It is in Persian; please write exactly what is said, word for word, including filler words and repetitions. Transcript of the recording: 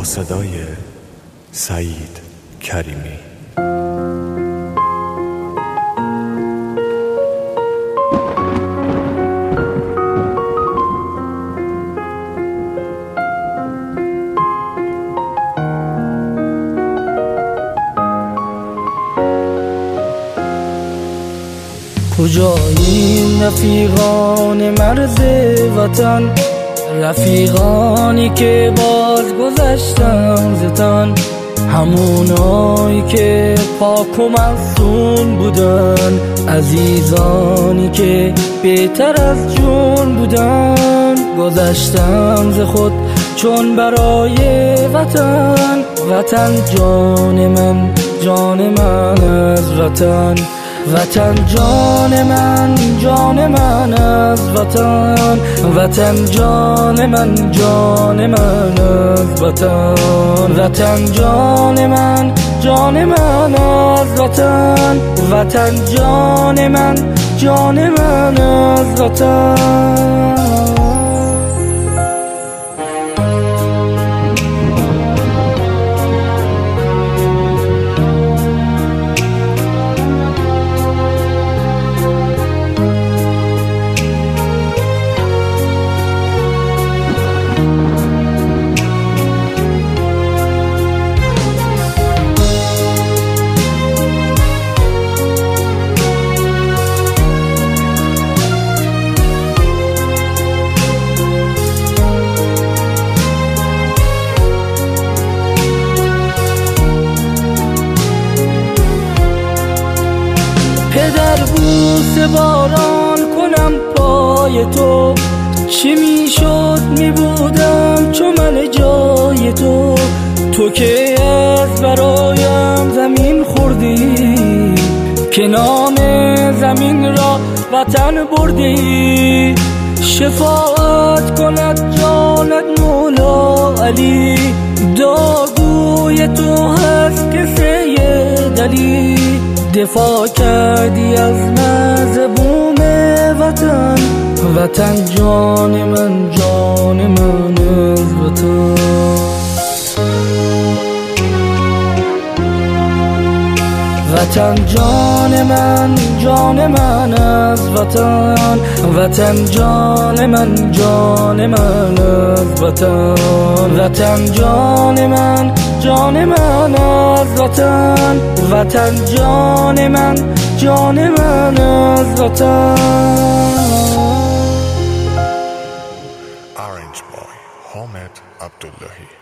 با صدای سعید کریمی. کجاییم رفیقان مرز وطن، رفیقانی که باز گذشتن زتن، همونایی که پاک و معصوم بودن، عزیزانی که بهتر از جون بودن، گذشتن ز خود چون برای وطن. وطن جان من، جان من از وطن، وطن جان من، جان من از وطن، وطن جان من، جان من از وطن، وطن جان من، جان من از وطن، وطن جان من، جان من از وطن. پدر بوسه باران کنم پای تو، چی میشد میبودم چو من جای تو. تو که از برایم زمین خوردی، که نام زمین را وطن بردی. شفاعت کند جانت مولا علی، داغوی تو هست که سید علی. دفاع کردی از مذموم وطن، وطن جان من، جان من از وطن. وطن جان من، جان من از وطن، وطن جان من، جان من از وطن، وطن جان من، جان من از وطن، وطن جان من، جان من از وطن. Arranged by Ahmed Abdullahi.